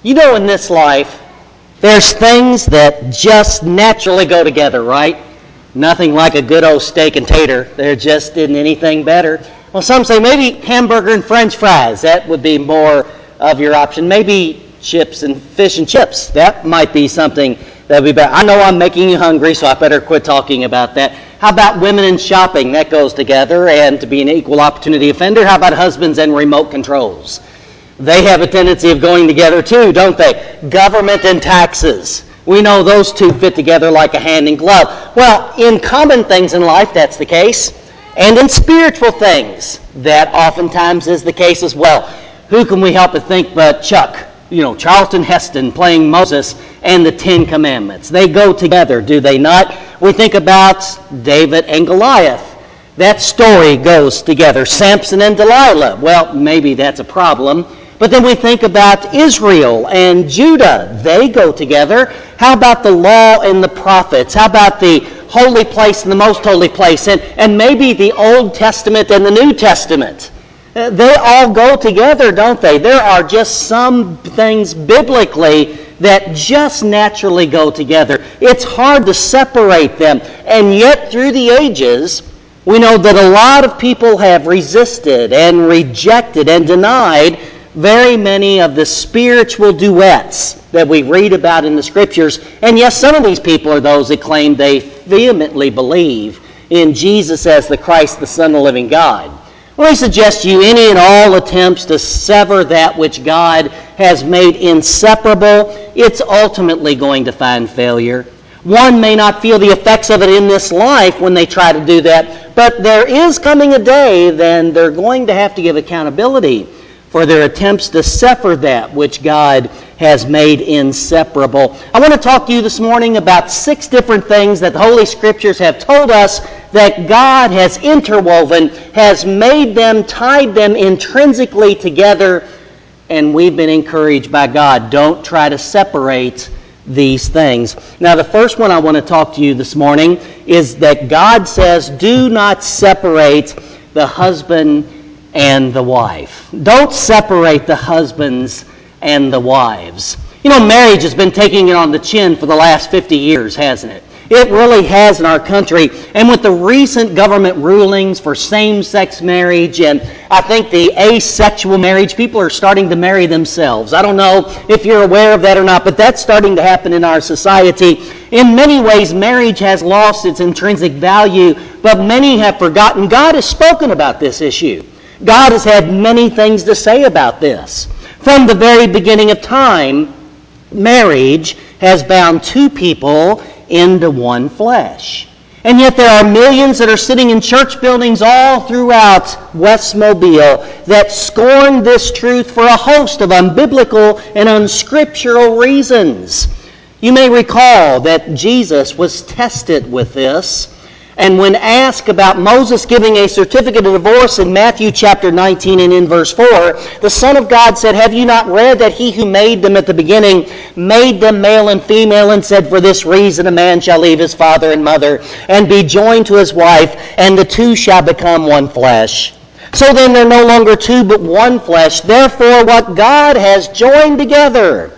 You know, in this life, there's things that just naturally go together, right? Nothing like a good old steak and tater. There just isn't anything better. Well, some say maybe hamburger and French fries. That would be more of your option. Maybe chips and fish and chips. That might be something that would be better. I know I'm making you hungry, so I better quit talking about that. How about women and shopping? That goes together. And to be an equal opportunity offender, how about husbands and remote controls? They have a tendency of going together too, don't they? Government and taxes. We know those two fit together like a hand in glove. Well, in common things in life, that's the case. And in spiritual things, that oftentimes is the case as well. Who can we help but think but Chuck? Charlton Heston playing Moses and the Ten Commandments. They go together, do they not? We think about David and Goliath. That story goes together. Samson and Delilah. Well, maybe that's a problem. But then we think about Israel and Judah. They go together. How about the law and the prophets? How about the holy place and the most holy place? And maybe the Old Testament and the New Testament. They all go together, don't they? There are just some things biblically that just naturally go together. It's hard to separate them. And yet through the ages, we know that a lot of people have resisted and rejected and denied very many of the spiritual duets that we read about in the Scriptures. And yes, some of these people are those that claim they vehemently believe in Jesus as the Christ, the Son of the living God. Let me suggest to you any and all attempts to sever that which God has made inseparable, it's ultimately going to find failure. One may not feel the effects of it in this life when they try to do that, but there is coming a day then they're going to have to give accountability for their attempts to sever that which God has made inseparable. I want to talk to you this morning about 6 different things that the Holy Scriptures have told us that God has interwoven, has made them, tied them intrinsically together, and we've been encouraged by God. Don't try to separate these things. Now, the first one I want to talk to you this morning is that God says, do not separate the husband and the wife. Don't separate the husbands and the wives. Marriage has been taking it on the chin for the last 50 years, hasn't it? It really has in our country. And with the recent government rulings for same-sex marriage and I think the asexual marriage, people are starting to marry themselves. I don't know if you're aware of that or not, but that's starting to happen in our society. In many ways, marriage has lost its intrinsic value, but many have forgotten. God has spoken about this issue. God has had many things to say about this. From the very beginning of time, marriage has bound 2 people into one flesh. And yet there are millions that are sitting in church buildings all throughout West Mobile that scorn this truth for a host of unbiblical and unscriptural reasons. You may recall that Jesus was tested with this. And when asked about Moses giving a certificate of divorce in Matthew chapter 19 and in verse 4, the Son of God said, have you not read that he who made them at the beginning made them male and female and said, for this reason a man shall leave his father and mother and be joined to his wife, and the 2 shall become one flesh. So then they're no longer 2 but one flesh. Therefore what God has joined together,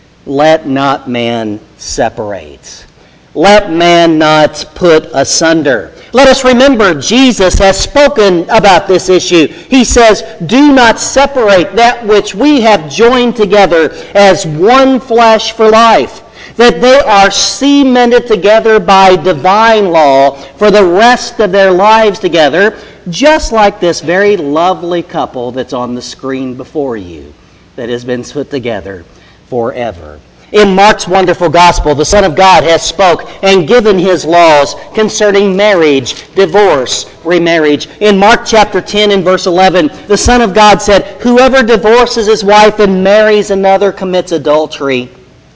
let not man separate. Let man not put asunder. Let us remember Jesus has spoken about this issue. He says, do not separate that which we have joined together as one flesh for life. That they are cemented together by divine law for the rest of their lives together, just like this very lovely couple that's on the screen before you that has been put together forever. In Mark's wonderful gospel, the Son of God has spoke and given his laws concerning marriage, divorce, remarriage. In Mark chapter 10 and verse 11, the Son of God said, whoever divorces his wife and marries another commits adultery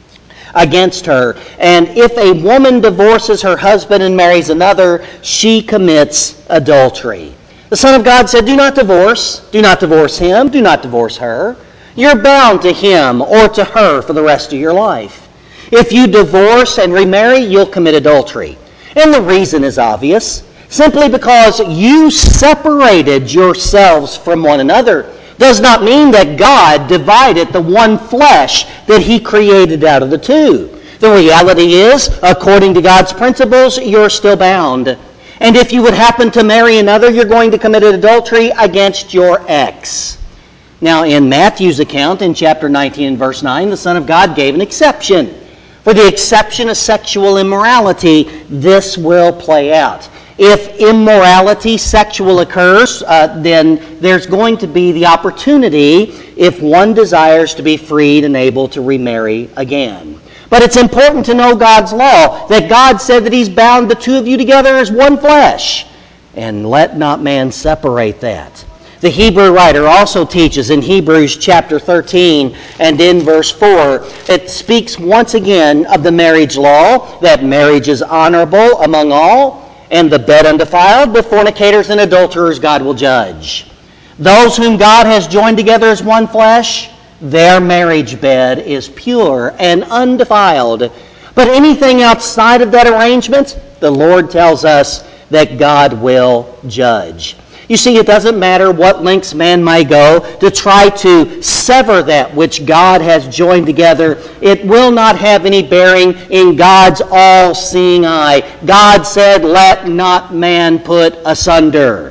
against her. And if a woman divorces her husband and marries another, she commits adultery. The Son of God said, do not divorce him, do not divorce her. You're bound to him or to her for the rest of your life. If you divorce and remarry, you'll commit adultery. And the reason is obvious. Simply because you separated yourselves from one another. does not mean that God divided the one flesh that he created out of the two. The reality is, according to God's principles, you're still bound. And if you would happen to marry another, you're going to commit adultery against your ex. Now, in Matthew's account, in chapter 19 and verse 9, the Son of God gave an exception. For the exception of sexual immorality, this will play out. If immorality, sexual, occurs, then there's going to be the opportunity if one desires to be freed and able to remarry again. But it's important to know God's law, that God said that he's bound the two of you together as one flesh. And let not man separate that. The Hebrew writer also teaches in Hebrews chapter 13 and in verse 4, it speaks once again of the marriage law, that marriage is honorable among all, and the bed undefiled, but fornicators and adulterers God will judge. Those whom God has joined together as one flesh, their marriage bed is pure and undefiled. But anything outside of that arrangement, the Lord tells us that God will judge. You see, it doesn't matter what lengths man may go to try to sever that which God has joined together. It will not have any bearing in God's all-seeing eye. God said, let not man put asunder.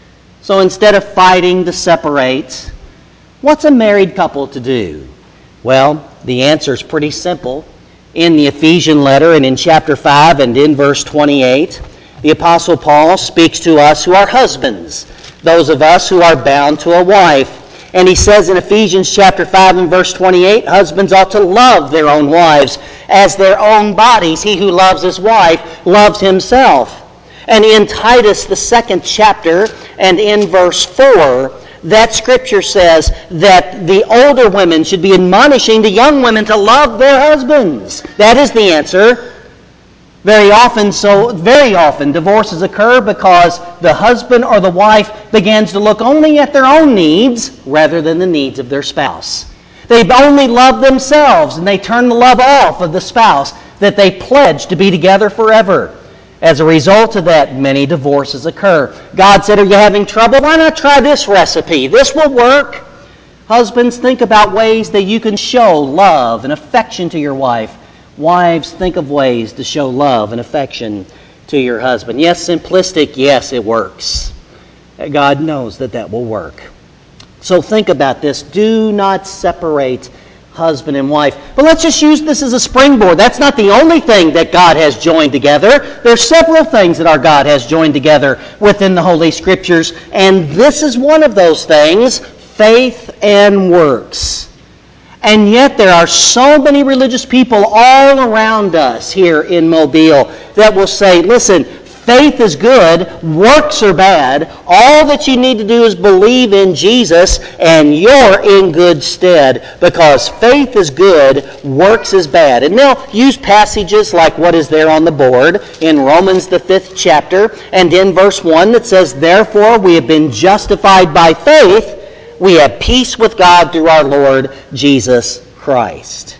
So instead of fighting to separate, what's a married couple to do? Well, the answer is pretty simple. In the Ephesian letter and in chapter 5 and in verse 28, the Apostle Paul speaks to us who are husbands, those of us who are bound to a wife. And he says in Ephesians chapter 5 and verse 28, husbands ought to love their own wives as their own bodies. He who loves his wife loves himself. And in Titus, the 2nd chapter, and in verse 4, that scripture says that the older women should be admonishing the young women to love their husbands. That is the answer. Very often divorces occur because the husband or the wife begins to look only at their own needs rather than the needs of their spouse. They only love themselves and they turn the love off of the spouse that they pledge to be together forever. As a result of that, many divorces occur. God said, are you having trouble? Why not try this recipe? This will work. Husbands, think about ways that you can show love and affection to your wife. Wives, think of ways to show love and affection to your husband. Yes, simplistic. Yes, it works. God knows that will work. So think about this. Do not separate husband and wife. But let's just use this as a springboard. That's not the only thing that God has joined together. There's several things that our God has joined together within the Holy Scriptures, and this is one of those things, faith and works. And yet there are so many religious people all around us here in Mobile that will say, listen, faith is good, works are bad. All that you need to do is believe in Jesus and you're in good stead, because faith is good, works is bad. And they'll use passages like what is there on the board in Romans the 5th chapter and in verse 1 that says, therefore we have been justified by faith, we have peace with God through our Lord Jesus Christ.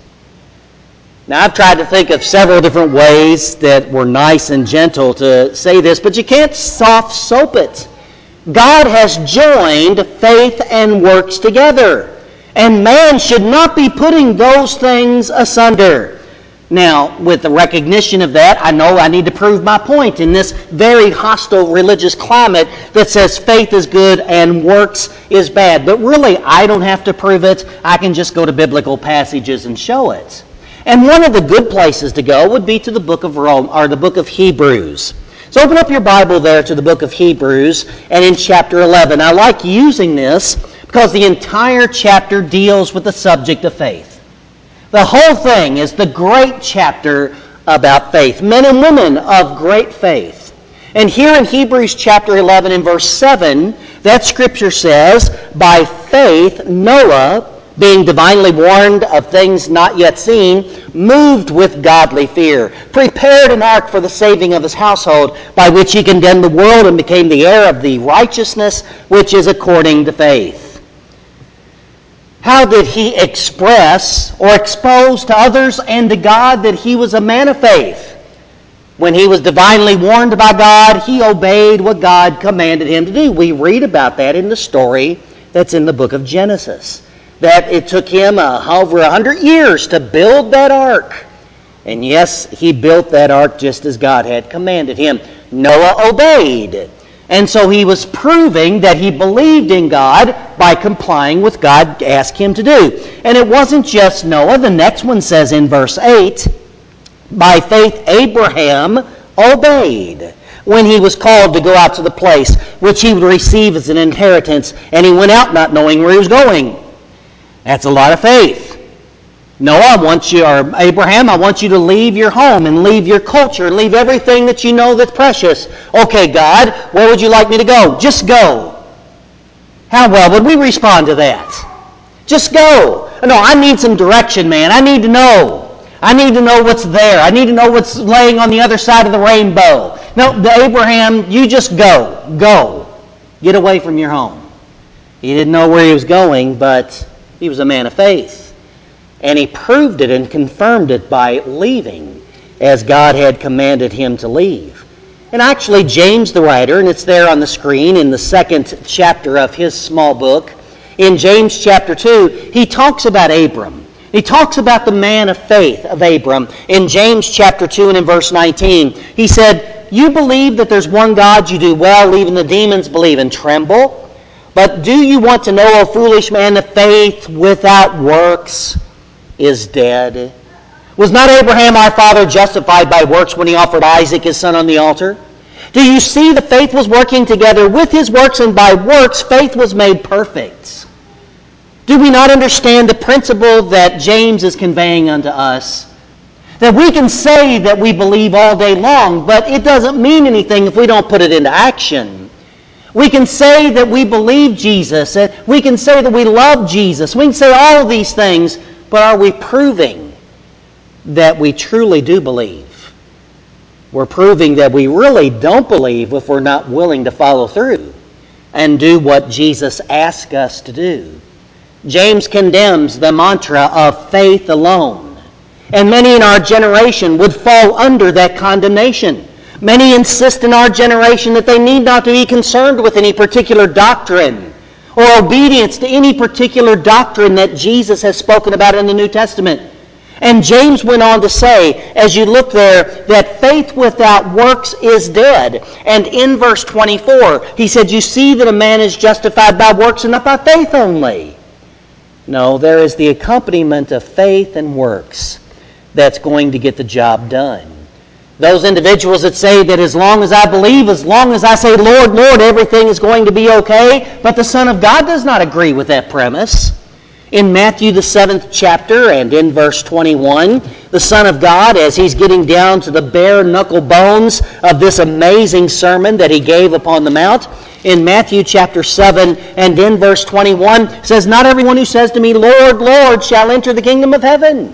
Now, I've tried to think of several different ways that were nice and gentle to say this, but you can't soft soap it. God has joined faith and works together, and man should not be putting those things asunder. Now, with the recognition of that, I know I need to prove my point in this very hostile religious climate that says faith is good and works is bad. But really, I don't have to prove it. I can just go to biblical passages and show it. And one of the good places to go would be to the book of Rome, or the book of Hebrews. So open up your Bible there to the book of Hebrews, and in chapter 11. I like using this because the entire chapter deals with the subject of faith. The whole thing is the great chapter about faith. Men and women of great faith. And here in Hebrews chapter 11 and verse 7, that scripture says, by faith Noah, being divinely warned of things not yet seen, moved with godly fear, prepared an ark for the saving of his household, by which he condemned the world and became the heir of the righteousness which is according to faith. How did he express or expose to others and to God that he was a man of faith? When he was divinely warned by God, he obeyed what God commanded him to do. We read about that in the story that's in the book of Genesis. That it took him over 100 years to build that ark. And yes, he built that ark just as God had commanded him. Noah obeyed. And so he was proving that he believed in God by complying with God asked him to do. And it wasn't just Noah. The next one says in verse 8, by faith Abraham obeyed when he was called to go out to the place which he would receive as an inheritance, and he went out not knowing where he was going. That's a lot of faith. Noah, Abraham, I want you to leave your home and leave your culture and leave everything that you know that's precious. Okay, God, where would you like me to go? Just go. How well would we respond to that? Just go. No, I need some direction, man. I need to know. I need to know what's there. I need to know what's laying on the other side of the rainbow. No, Abraham, you just go. Go. Get away from your home. He didn't know where he was going, but he was a man of faith. And he proved it and confirmed it by leaving as God had commanded him to leave. And actually, James the writer, and it's there on the screen in the 2nd chapter of his small book, in James chapter 2, he talks about Abram. He talks about the man of faith of Abram. In James chapter 2 and in verse 19, he said, you believe that there's one God, you do well, even the demons believe and tremble. But do you want to know, O foolish man, that faith without works is dead? Was not Abraham our father justified by works when he offered Isaac his son on the altar? Do you see the faith was working together with his works, and by works faith was made perfect? Do we not understand the principle that James is conveying unto us? That we can say that we believe all day long, but it doesn't mean anything if we don't put it into action. We can say that we believe Jesus. We can say that we love Jesus. We can say all of these things, but are we proving that we truly do believe? We're proving that we really don't believe if we're not willing to follow through and do what Jesus asked us to do. James condemns the mantra of faith alone. And many in our generation would fall under that condemnation. Many insist in our generation that they need not to be concerned with any particular doctrine or obedience to any particular doctrine that Jesus has spoken about in the New Testament. And James went on to say, as you look there, that faith without works is dead. And in verse 24, he said, you see that a man is justified by works and not by faith only. No, there is the accompaniment of faith and works that's going to get the job done. Those individuals that say that as long as I believe, as long as I say, Lord, Lord, everything is going to be okay. But the Son of God does not agree with that premise. In Matthew the 7th chapter and in verse 21, the Son of God, as he's getting down to the bare knuckle bones of this amazing sermon that he gave upon the mount, in Matthew chapter 7 and in verse 21, says, not everyone who says to me, Lord, Lord, shall enter the kingdom of heaven.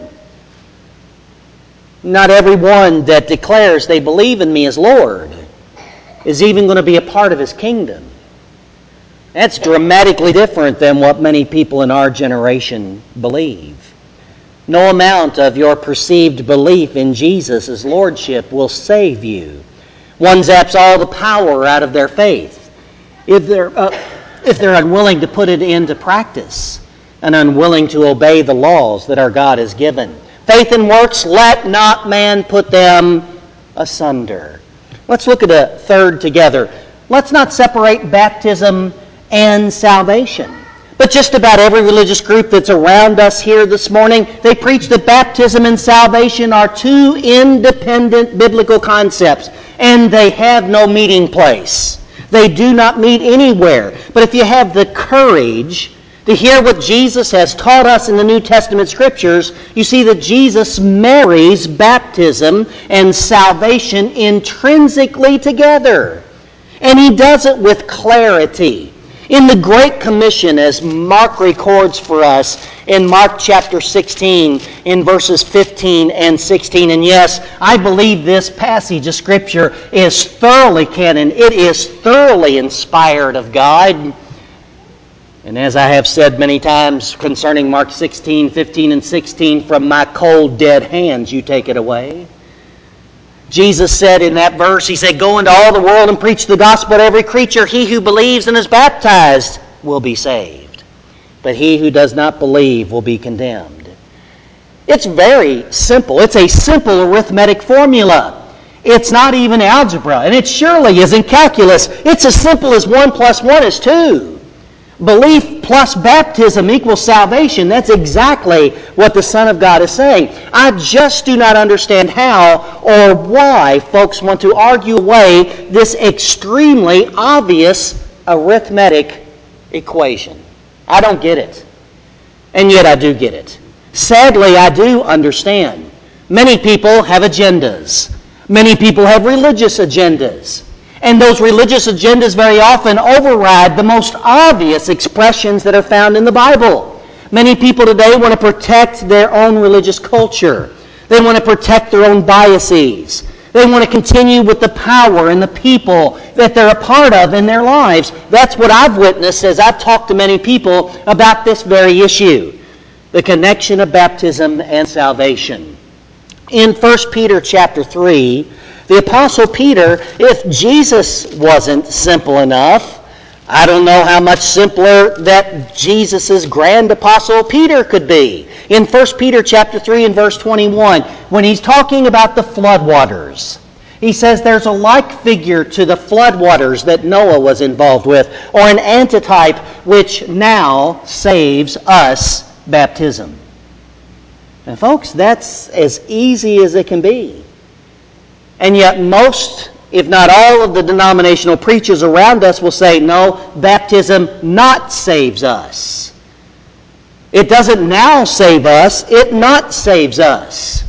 Not everyone that declares they believe in me as Lord is even going to be a part of his kingdom. That's dramatically different than what many people in our generation believe. No amount of your perceived belief in Jesus as Lordship will save you. One zaps all the power out of their faith if they're unwilling to put it into practice and unwilling to obey the laws that our God has given. Faith and works, let not man put them asunder. Let's look at a third together. Let's not separate baptism and salvation. But just about every religious group that's around us here this morning, they preach that baptism and salvation are two independent biblical concepts, and they have no meeting place. They do not meet anywhere. But if you have the courage to hear what Jesus has taught us in the New Testament Scriptures, you see that Jesus marries baptism and salvation intrinsically together. And he does it with clarity. In the Great Commission, as Mark records for us in Mark chapter 16, in verses 15 and 16, and yes, I believe this passage of Scripture is thoroughly canon. It is thoroughly inspired of God. And as I have said many times concerning Mark 16, 15, and 16, from my cold, dead hands you take it away. Jesus said in that verse, he said, go into all the world and preach the gospel to every creature. He who believes and is baptized will be saved. but he who does not believe will be condemned. It's very simple. It's a simple arithmetic formula. It's not even algebra, and it surely isn't calculus. It's as simple as 1 plus 1 is 2. Belief plus baptism equals salvation. That's exactly what the Son of God is saying. I just do not understand how or why folks want to argue away this extremely obvious arithmetic equation. I don't get it. And yet I do get it. Sadly, I do understand. Many people have agendas. Many people have religious agendas. And those religious agendas very often override the most obvious expressions that are found in the Bible. Many people today want to protect their own religious culture. They want to protect their own biases. They want to continue with the power and the people that they're a part of in their lives. That's what I've witnessed as I've talked to many people about this very issue, the connection of baptism and salvation. In 1 Peter chapter 3, the Apostle Peter, if Jesus wasn't simple enough, I don't know how much simpler that Jesus' grand Apostle Peter could be. In 1 Peter chapter 3 and verse 21, when he's talking about the floodwaters, he says there's a like figure to the floodwaters that Noah was involved with, or an antitype which now saves us, baptism. And folks, that's as easy as it can be. And yet most, if not all, of the denominational preachers around us will say, no, baptism not saves us. It doesn't now save us, it not saves us.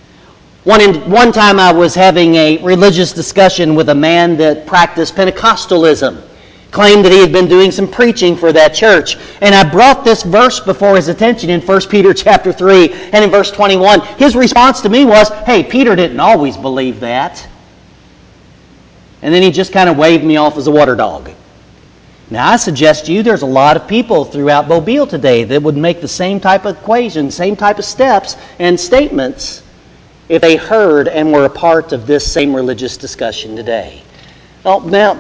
One time I was having a religious discussion with a man that practiced Pentecostalism, claimed that he had been doing some preaching for that church. And I brought this verse before his attention in 1 Peter chapter 3 and in verse 21. His response to me was, hey, Peter didn't always believe that. And then he just kind of waved me off as a water dog. Now I suggest to you there's a lot of people throughout Mobile today that would make the same type of equation, same type of steps and statements if they heard and were a part of this same religious discussion today. Well, now,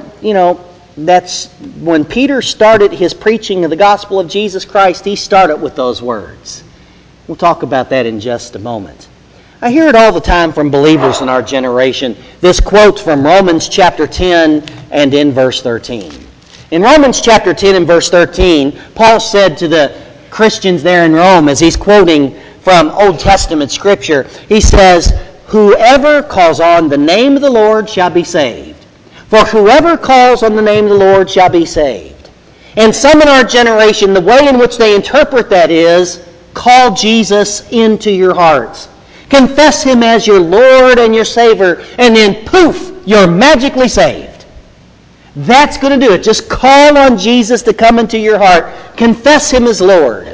that's when Peter started his preaching of the gospel of Jesus Christ, he started with those words. We'll talk about that in just a moment. I hear it all the time from believers in our generation. This quote from Romans chapter 10 and in verse 13. In Romans chapter 10 and verse 13, Paul said to the Christians there in Rome, as he's quoting from Old Testament Scripture, he says, whoever calls on the name of the Lord shall be saved. For whoever calls on the name of the Lord shall be saved. And some in our generation, the way in which they interpret that is, call Jesus into your hearts. Confess Him as your Lord and your Savior, and then poof, you're magically saved. That's going to do it. Just call on Jesus to come into your heart. Confess Him as Lord.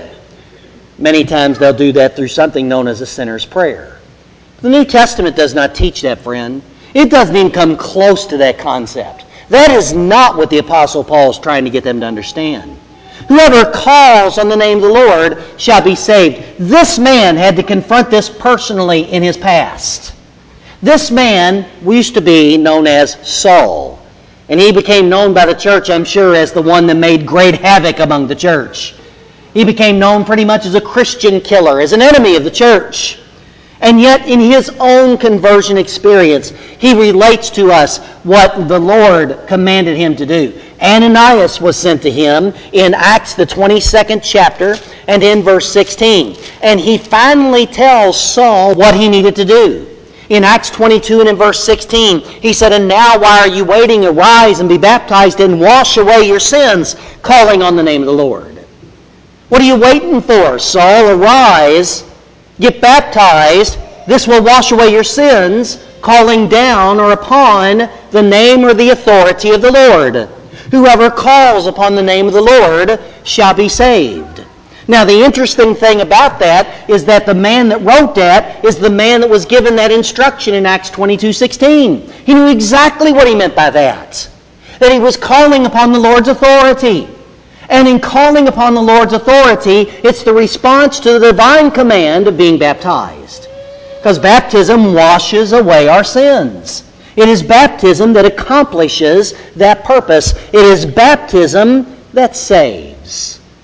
Many times they'll do that through something known as a sinner's prayer. The New Testament does not teach that, friend. It doesn't even come close to that concept. That is not what the Apostle Paul is trying to get them to understand. Whoever calls on the name of the Lord shall be saved. This man had to confront this personally in his past. This man used to be known as Saul. And he became known by the church, I'm sure, as the one that made great havoc among the church. He became known pretty much as a Christian killer, as an enemy of the church. And yet, in his own conversion experience, he relates to us what the Lord commanded him to do. Ananias was sent to him in Acts, the 22nd chapter, and in verse 16. And he finally tells Saul what he needed to do. In Acts 22 and in verse 16, he said, and now why are you waiting? Arise and be baptized and wash away your sins, calling on the name of the Lord. What are you waiting for, Saul? Arise. Get baptized. This will wash away your sins, calling down or upon the name or the authority of the Lord. Whoever calls upon the name of the Lord shall be saved. Now, the interesting thing about that is that the man that wrote that is the man that was given that instruction in Acts 22:16. He knew exactly what he meant by that. That he was calling upon the Lord's authority. And in calling upon the Lord's authority, it's the response to the divine command of being baptized. Because baptism washes away our sins. It is baptism that accomplishes that purpose. It is baptism that saves.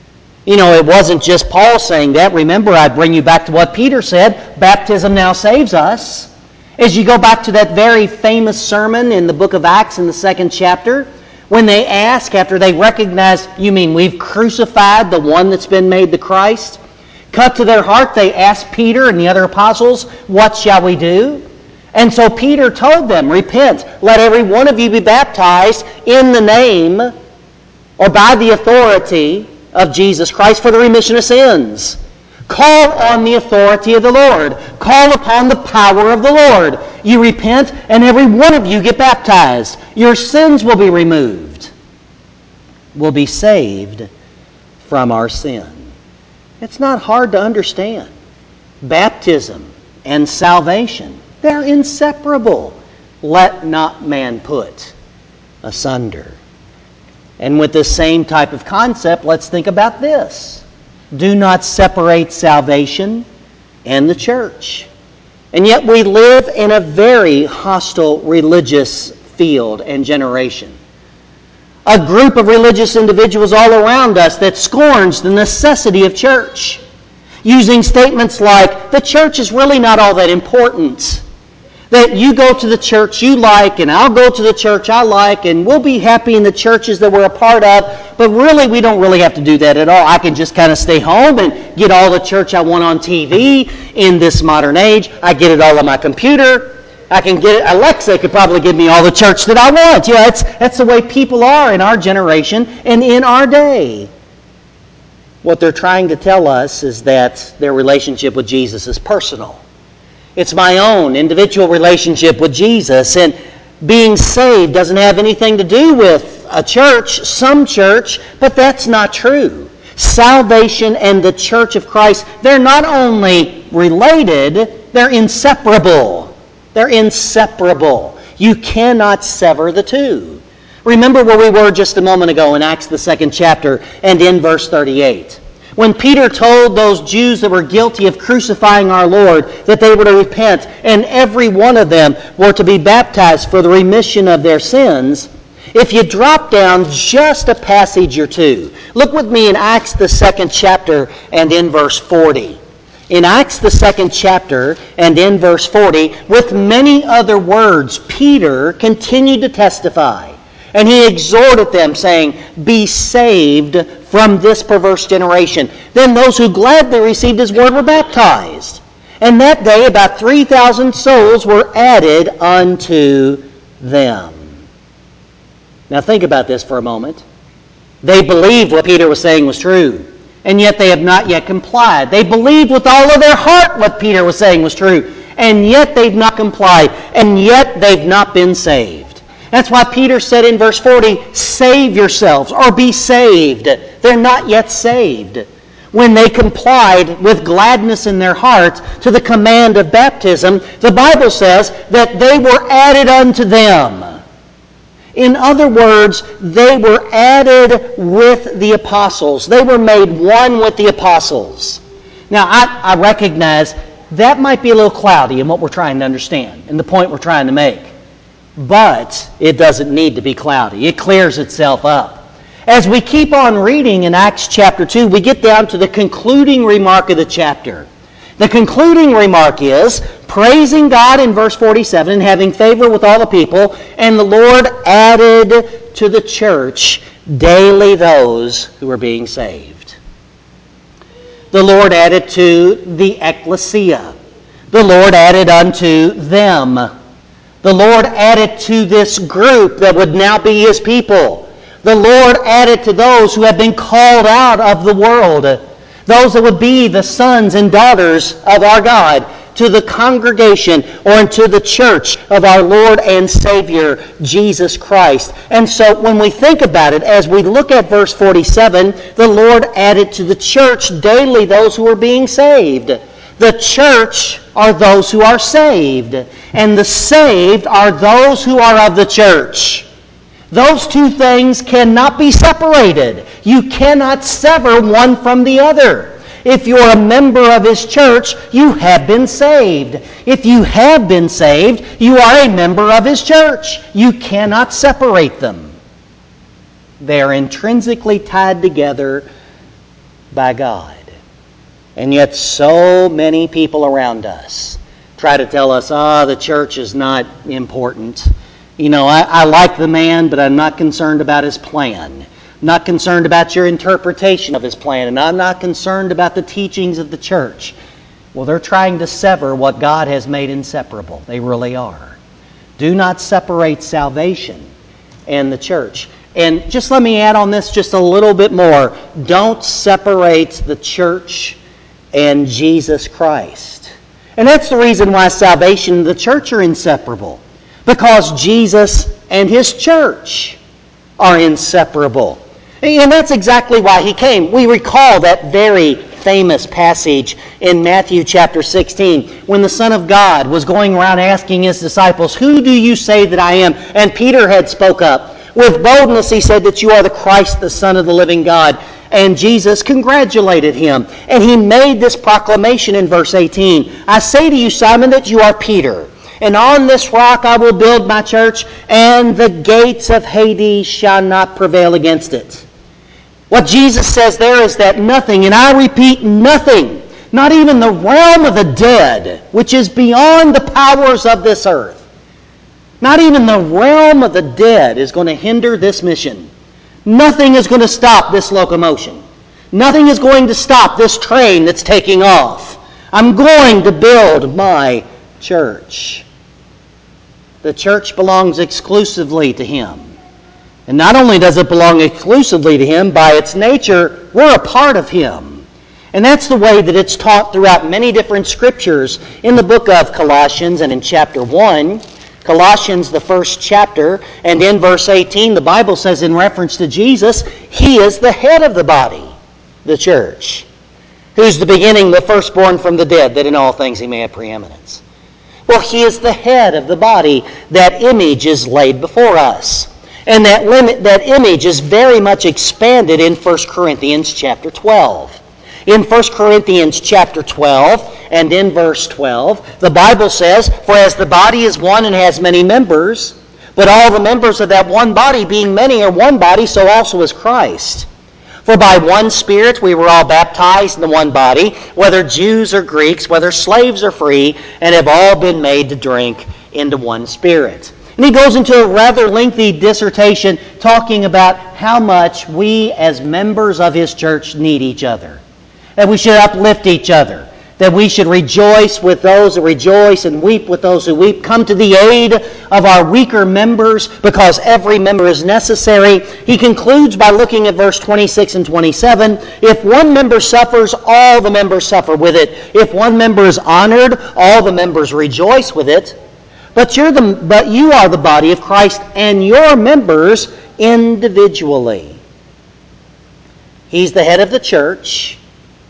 It wasn't just Paul saying that. Remember, I bring you back to what Peter said, baptism now saves us. As you go back to that very famous sermon in the book of Acts in the 2nd chapter, when they ask, after they recognize, you mean we've crucified the one that's been made the Christ? Cut to their heart, they asked Peter and the other apostles, what shall we do? And so Peter told them, repent, let every one of you be baptized in the name or by the authority of Jesus Christ for the remission of sins. Call on the authority of the Lord. Call upon the power of the Lord. You repent, and every one of you get baptized. Your sins will be removed. We'll be saved from our sin. It's not hard to understand. Baptism and salvation, they're inseparable. Let not man put asunder. And with the same type of concept, let's think about this. Do not separate salvation and the church. And yet we live in a very hostile religious field and generation. A group of religious individuals all around us that scorns the necessity of church, using statements like, the church is really not all that important. That you go to the church you like, and I'll go to the church I like, and we'll be happy in the churches that we're a part of, but really we don't really have to do that at all. I can just kind of stay home and get all the church I want on TV in this modern age. I get it all on my computer. I can get it. Alexa could probably give me all the church that I want. That's the way people are in our generation and in our day. What they're trying to tell us is that their relationship with Jesus is personal. It's my own individual relationship with Jesus, and being saved doesn't have anything to do with a church, some church, but that's not true. Salvation and the church of Christ, they're not only related, they're inseparable. They're inseparable. You cannot sever the two. Remember where we were just a moment ago in Acts the 2nd chapter and in verse 38. When Peter told those Jews that were guilty of crucifying our Lord that they were to repent, and every one of them were to be baptized for the remission of their sins, if you drop down just a passage or two, look with me in Acts the 2nd chapter and in verse 40. In Acts the 2nd chapter and in verse 40, with many other words, Peter continued to testify. And he exhorted them, saying, be saved from this perverse generation. Then those who gladly received his word were baptized. And that day about 3,000 souls were added unto them. Now think about this for a moment. They believed what Peter was saying was true, and yet they have not yet complied. They believed with all of their heart what Peter was saying was true, and yet they've not complied, and yet they've not been saved. That's why Peter said in verse 40, save yourselves, or be saved. They're not yet saved. When they complied with gladness in their heart to the command of baptism, the Bible says that they were added unto them. In other words, they were added with the apostles. They were made one with the apostles. Now, I recognize that might be a little cloudy in what we're trying to understand and the point we're trying to make. But it doesn't need to be cloudy. It clears itself up. As we keep on reading in Acts chapter 2, we get down to the concluding remark of the chapter. The concluding remark is, praising God in verse 47 and having favor with all the people, and the Lord added to the church daily those who were being saved. The Lord added to the ecclesia. The Lord added unto them. The Lord added to this group that would now be his people. The Lord added to those who have been called out of the world, those that would be the sons and daughters of our God, to the congregation or into the church of our Lord and Savior, Jesus Christ. And so when we think about it, as we look at verse 47, the Lord added to the church daily those who were being saved. The church are those who are saved, and the saved are those who are of the church. Those two things cannot be separated. You cannot sever one from the other. If you're a member of his church, you have been saved. If you have been saved, you are a member of his church. You cannot separate them. They are intrinsically tied together by God. And yet so many people around us try to tell us, the church is not important. I like the man, but I'm not concerned about his plan. I'm not concerned about your interpretation of his plan, and I'm not concerned about the teachings of the church. Well, they're trying to sever what God has made inseparable. They really are. Do not separate salvation and the church. And just let me add on this just a little bit more. Don't separate the church and Jesus Christ. And that's the reason why salvation and the church are inseparable. Because Jesus and His church are inseparable. And that's exactly why He came. We recall that very famous passage in Matthew chapter 16 when the Son of God was going around asking His disciples, "Who do you say that I am?" And Peter had spoke up. With boldness he said that you are the Christ, the Son of the living God. And Jesus congratulated him. And He made this proclamation in verse 18. "I say to you, Simon, that you are Peter. And on this rock I will build my church, and the gates of Hades shall not prevail against it." What Jesus says there is that nothing, and I repeat, nothing, not even the realm of the dead, which is beyond the powers of this earth, not even the realm of the dead is going to hinder this mission. Nothing is going to stop this locomotion. Nothing is going to stop this train that's taking off. I'm going to build my church. The church belongs exclusively to Him. And not only does it belong exclusively to Him, by its nature, we're a part of Him. And that's the way that it's taught throughout many different scriptures in the book of Colossians and in chapter 1. Colossians, the first chapter, and in verse 18, the Bible says in reference to Jesus, He is the head of the body, the church, who's the beginning, the firstborn from the dead, that in all things He may have preeminence. Well, He is the head of the body. That image is laid before us. And that image is very much expanded in 1 Corinthians chapter 12. In 1 Corinthians chapter 12 and in verse 12, the Bible says, "For as the body is one and has many members, but all the members of that one body being many are one body, so also is Christ. For by one Spirit we were all baptized in the one body, whether Jews or Greeks, whether slaves or free, and have all been made to drink into one Spirit." And he goes into a rather lengthy dissertation talking about how much we as members of His church need each other. That we should uplift each other. That we should rejoice with those who rejoice and weep with those who weep. Come to the aid of our weaker members because every member is necessary. He concludes by looking at verse 26 and 27. If one member suffers, all the members suffer with it. If one member is honored, all the members rejoice with it. But you are the body of Christ and your members individually. He's the head of the church.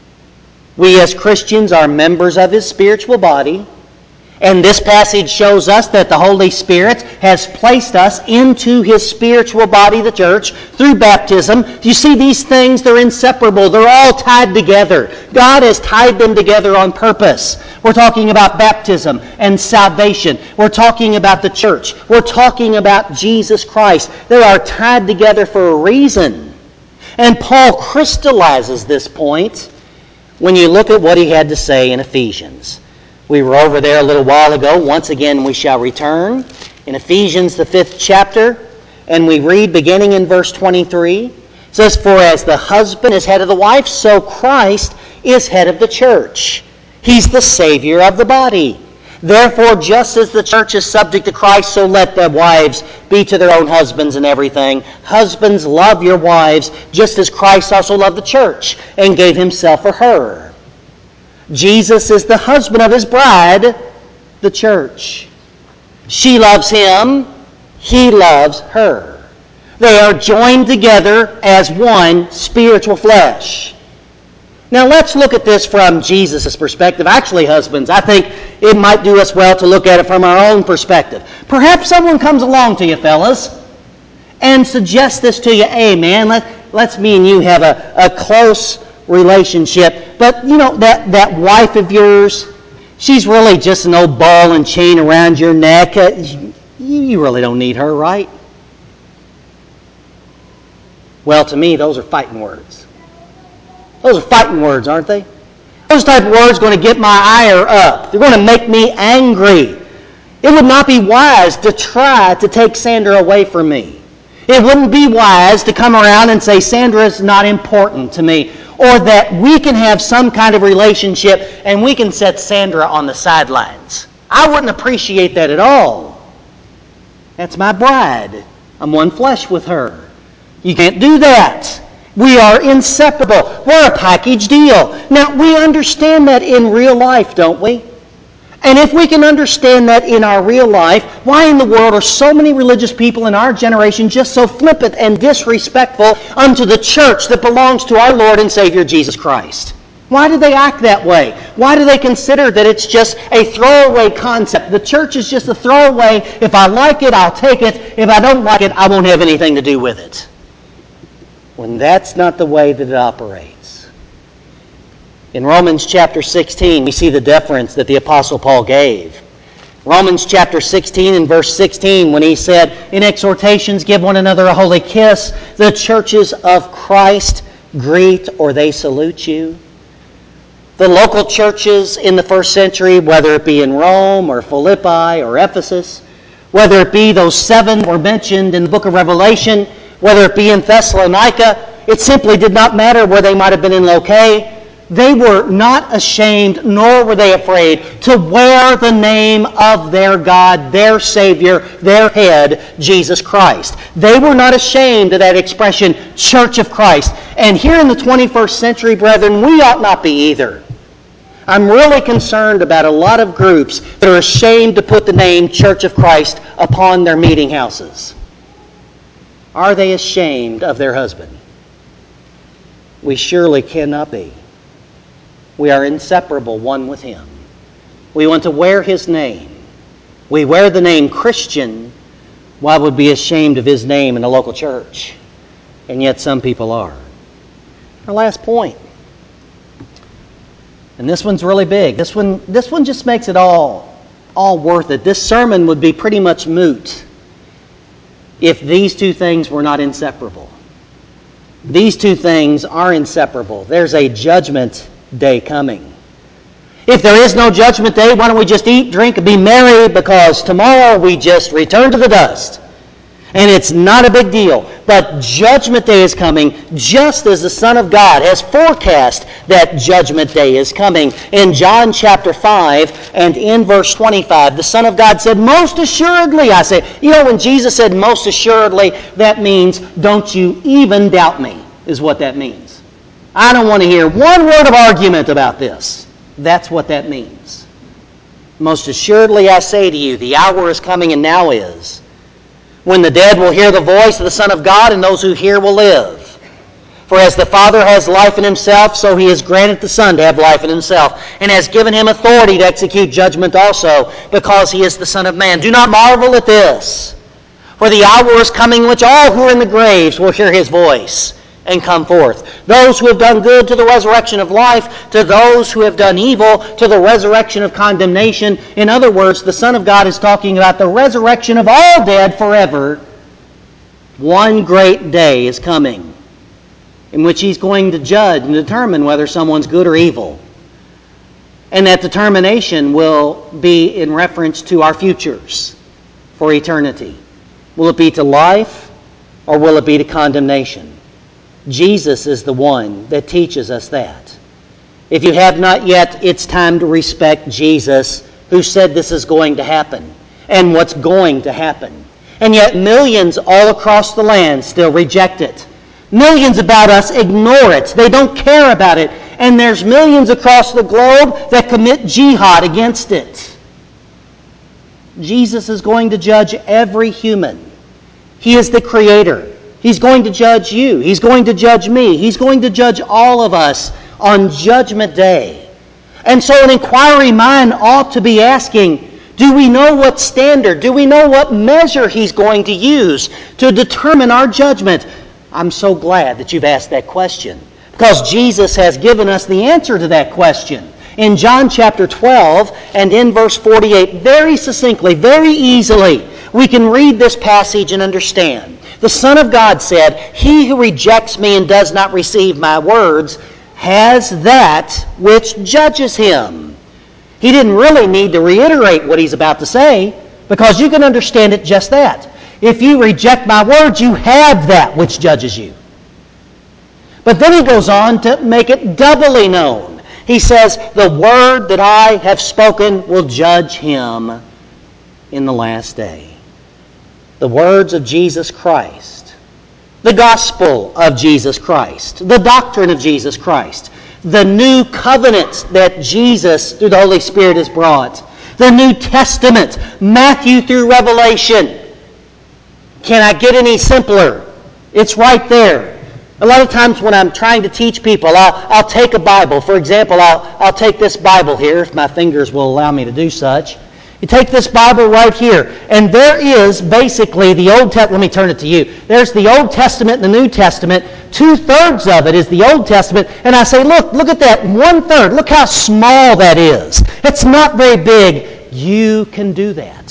We as Christians are members of His spiritual body. And this passage shows us that the Holy Spirit has placed us into His spiritual body, the church, through baptism. You see, these things, they're inseparable. They're all tied together. God has tied them together on purpose. We're talking about baptism and salvation. We're talking about the church. We're talking about Jesus Christ. They are tied together for a reason. And Paul crystallizes this point when you look at what he had to say in Ephesians. We were over there a little while ago. Once again, we shall return in Ephesians, the 5th chapter, and we read beginning in verse 23. It says, "For as the husband is head of the wife, so Christ is head of the church. He's the Savior of the body. Therefore, just as the church is subject to Christ, so let the wives be to their own husbands in everything. Husbands, love your wives, just as Christ also loved the church and gave Himself for her." Jesus is the husband of His bride, the church. She loves Him. He loves her. They are joined together as one spiritual flesh. Now let's look at this from Jesus' perspective. Actually, husbands, I think it might do us well to look at it from our own perspective. Perhaps someone comes along to you, fellas, and suggests this to you. Hey, man, let's me and you have a close relationship. But, that wife of yours, she's really just an old ball and chain around your neck. You really don't need her, right? Well, to me, those are fighting words. Those are fighting words, aren't they? Those type of words are going to get my ire up. They're going to make me angry. It would not be wise to try to take Sandra away from me. It wouldn't be wise to come around and say Sandra is not important to me, or that we can have some kind of relationship and we can set Sandra on the sidelines. I wouldn't appreciate that at all. That's my bride. I'm one flesh with her. You can't do that. We are inseparable. We're a package deal. Now, we understand that in real life, don't we? And if we can understand that in our real life, why in the world are so many religious people in our generation just so flippant and disrespectful unto the church that belongs to our Lord and Savior Jesus Christ? Why do they act that way? Why do they consider that it's just a throwaway concept? The church is just a throwaway. If I like it, I'll take it. If I don't like it, I won't have anything to do with it. When that's not the way that it operates. In Romans chapter 16, we see the deference that the Apostle Paul gave. Romans chapter 16 and verse 16, when he said, in exhortations give one another a holy kiss, the churches of Christ greet or they salute you. The local churches in the first century, whether it be in Rome or Philippi or Ephesus, whether it be those 7 were mentioned in the book of Revelation, whether it be in Thessalonica, it simply did not matter where they might have been in Locae. They were not ashamed, nor were they afraid, to wear the name of their God, their Savior, their head, Jesus Christ. They were not ashamed of that expression, Church of Christ. And here in the 21st century, brethren, we ought not be either. I'm really concerned about a lot of groups that are ashamed to put the name Church of Christ upon their meeting houses. Are they ashamed of their husband? We surely cannot be. We are inseparable one with Him. We want to wear His name. We wear the name Christian. Why would we be ashamed of His name in a local church? And yet some people are. Our last point. And this one's really big. This one just makes it all worth it. This sermon would be pretty much moot if these two things were not inseparable. These two things are inseparable. There's a judgment day coming. If there is no judgment day, why don't we just eat, drink, and be merry, because tomorrow we just return to the dust. And it's not a big deal. But judgment day is coming just as the Son of God has forecast that judgment day is coming. In John chapter 5 and in verse 25, the Son of God said, most assuredly, I say. You know, when Jesus said most assuredly, that means don't you even doubt me, is what that means. I don't want to hear one word of argument about this. That's what that means. Most assuredly I say to you, the hour is coming and now is, when the dead will hear the voice of the Son of God, and those who hear will live. For as the Father has life in Himself, so He has granted the Son to have life in Himself, and has given Him authority to execute judgment also, because He is the Son of Man. Do not marvel at this, for the hour is coming in which all who are in the graves will hear His voice and come forth. Those who have done good to the resurrection of life, to those who have done evil to the resurrection of condemnation. In other words, the Son of God is talking about the resurrection of all dead forever. One great day is coming in which He's going to judge and determine whether someone's good or evil. And that determination will be in reference to our futures for eternity. Will it be to life or will it be to condemnation? Jesus is the one that teaches us that. If you have not yet, it's time to respect Jesus, who said this is going to happen and what's going to happen. And yet millions all across the land still reject it. Millions about us ignore it. They don't care about it. And there's millions across the globe that commit jihad against it. Jesus is going to judge every human. He is the Creator. He's going to judge you. He's going to judge me. He's going to judge all of us on Judgment Day. And so an inquiring mind ought to be asking, do we know what standard, do we know what measure He's going to use to determine our judgment? I'm so glad that you've asked that question, because Jesus has given us the answer to that question. In John chapter 12 and in verse 48, very succinctly, very easily, we can read this passage and understand. The Son of God said, he who rejects me and does not receive my words has that which judges him. He didn't really need to reiterate what he's about to say, because you can understand it just that. If you reject my words, you have that which judges you. But then he goes on to make it doubly known. He says, the word that I have spoken will judge him in the last day. The words of Jesus Christ, the gospel of Jesus Christ, the doctrine of Jesus Christ, the new covenant that Jesus, through the Holy Spirit, has brought, the New Testament, Matthew through Revelation. Can I get any simpler? It's right there. A lot of times when I'm trying to teach people, I'll take a Bible. For example, I'll take this Bible here, if my fingers will allow me to do such. You take this Bible right here, and there is basically the Old Testament. Let me turn it to you. There's the Old Testament and the New Testament. 2/3 of it is the Old Testament, and I say, look at that, 1/3. Look how small that is. It's not very big. You can do that.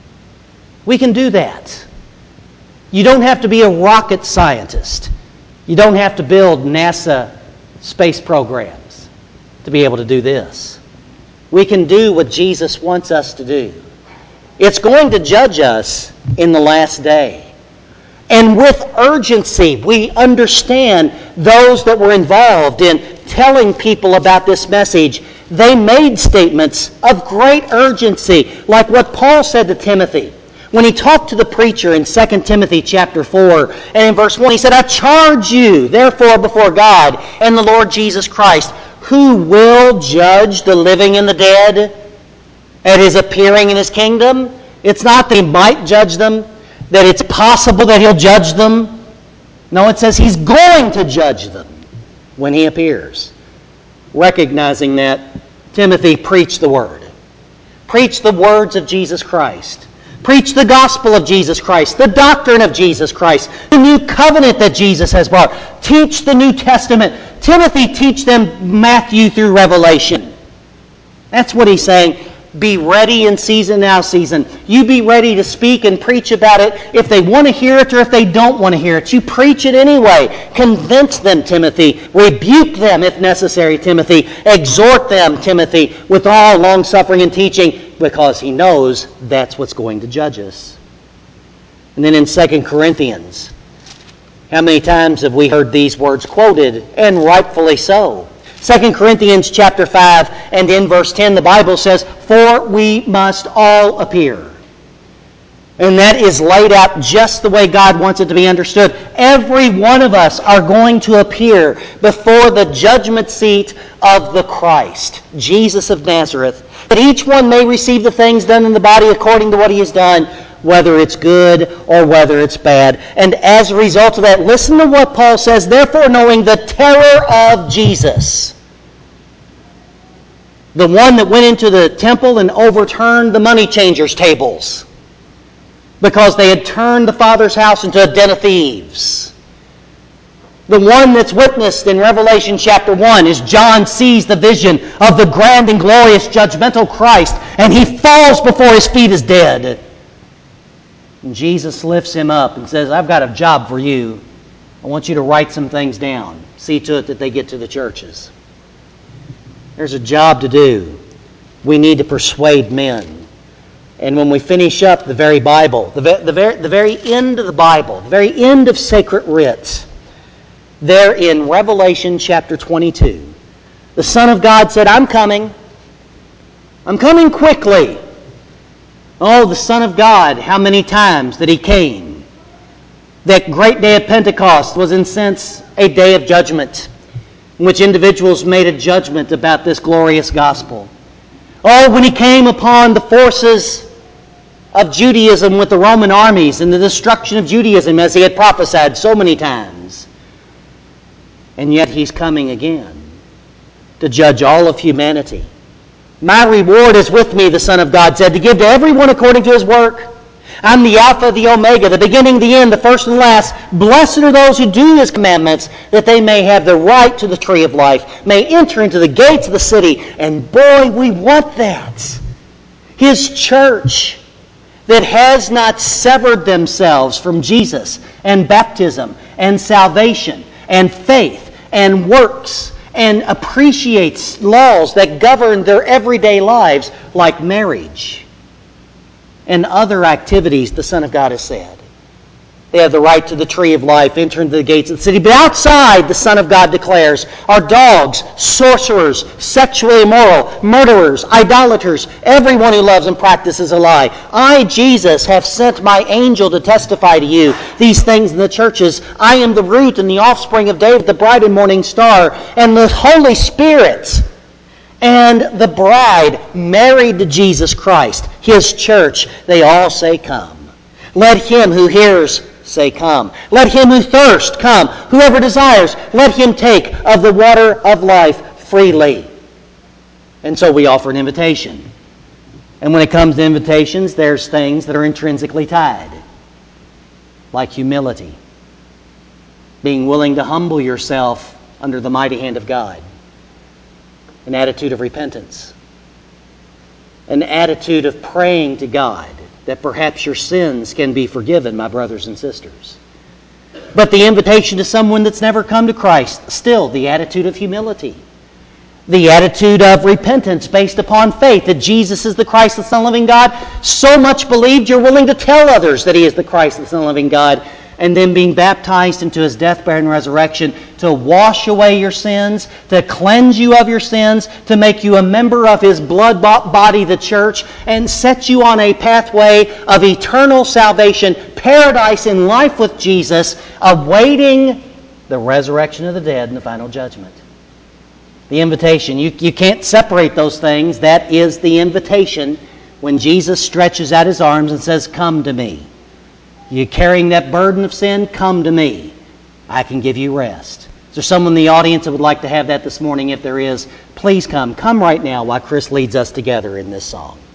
We can do that. You don't have to be a rocket scientist. You don't have to build NASA space programs to be able to do this. We can do what Jesus wants us to do. It's going to judge us in the last day. And with urgency, we understand those that were involved in telling people about this message. They made statements of great urgency, like what Paul said to Timothy. When he talked to the preacher in 2 Timothy chapter 4, and in verse 1, he said, I charge you, therefore, before God and the Lord Jesus Christ, who will judge the living and the dead at his appearing in his kingdom. It's not that he might judge them, that it's possible that he'll judge them. No, it says he's going to judge them when he appears. Recognizing that, Timothy, preach the word. Preach the words of Jesus Christ. Preach the gospel of Jesus Christ, the doctrine of Jesus Christ, the new covenant that Jesus has brought. Teach the New Testament. Timothy, teach them Matthew through Revelation. That's what he's saying. Be ready in season, now season. You be ready to speak and preach about it if they want to hear it or if they don't want to hear it. You preach it anyway. Convince them, Timothy. Rebuke them if necessary, Timothy. Exhort them, Timothy, with all long-suffering and teaching, because he knows that's what's going to judge us. And then in 2 Corinthians, how many times have we heard these words quoted, and rightfully so? 2 Corinthians chapter 5, and in verse 10, the Bible says, for we must all appear. And that is laid out just the way God wants it to be understood. Every one of us are going to appear before the judgment seat of the Christ, Jesus of Nazareth, that each one may receive the things done in the body according to what he has done, whether it's good or whether it's bad. And as a result of that, listen to what Paul says, therefore knowing the terror of Jesus, the one that went into the temple and overturned the money changers' tables because they had turned the Father's house into a den of thieves. The one that's witnessed in Revelation chapter 1 as John sees the vision of the grand and glorious judgmental Christ, and he falls before his feet as dead. And Jesus lifts him up and says, I've got a job for you. I want you to write some things down. See to it that they get to the churches. There's a job to do. We need to persuade men. And when we finish up the very Bible, the very end of the Bible, the very end of sacred writ, there in Revelation chapter 22, the Son of God said, I'm coming. I'm coming quickly. Oh, the Son of God, how many times that he came. That great day of Pentecost was in a sense a day of judgment, in which individuals made a judgment about this glorious gospel. Oh, when he came upon the forces of Judaism with the Roman armies and the destruction of Judaism as he had prophesied so many times. And yet he's coming again to judge all of humanity. My reward is with me, the Son of God said, to give to everyone according to his work. I'm the Alpha, the Omega, the beginning, the end, the first and the last. Blessed are those who do his commandments, that they may have the right to the tree of life, may enter into the gates of the city. And boy, we want that. His church that has not severed themselves from Jesus and baptism and salvation and faith and works and appreciates laws that govern their everyday lives, like marriage and other activities the Son of God has said. They have the right to the tree of life, enter into the gates of the city. But outside, the Son of God declares, are dogs, sorcerers, sexually immoral, murderers, idolaters, everyone who loves and practices a lie. I, Jesus, have sent my angel to testify to you these things in the churches. I am the root and the offspring of David, the bright and morning star, and the Holy Spirit and the bride married to Jesus Christ, His church. They all say, come. Let him who hears say, come. Let him who thirsts come. Whoever desires, let him take of the water of life freely. And so we offer an invitation. And when it comes to invitations, there's things that are intrinsically tied, like humility, being willing to humble yourself under the mighty hand of God, an attitude of repentance, an attitude of praying to God that perhaps your sins can be forgiven, my brothers and sisters. But the invitation to someone that's never come to Christ, still the attitude of humility, the attitude of repentance based upon faith that Jesus is the Christ, the Son of the living God. So much believed you're willing to tell others that He is the Christ, the Son of the living God, and then being baptized into His death, burial, and resurrection to wash away your sins, to cleanse you of your sins, to make you a member of His blood-bought body, the church, and set you on a pathway of eternal salvation, paradise in life with Jesus, awaiting the resurrection of the dead and the final judgment. The invitation, you can't separate those things. That is the invitation when Jesus stretches out His arms and says, come to me. You carrying that burden of sin? Come to me. I can give you rest. Is there someone in the audience that would like to have that this morning? If there is, please come. Come right now while Chris leads us together in this song.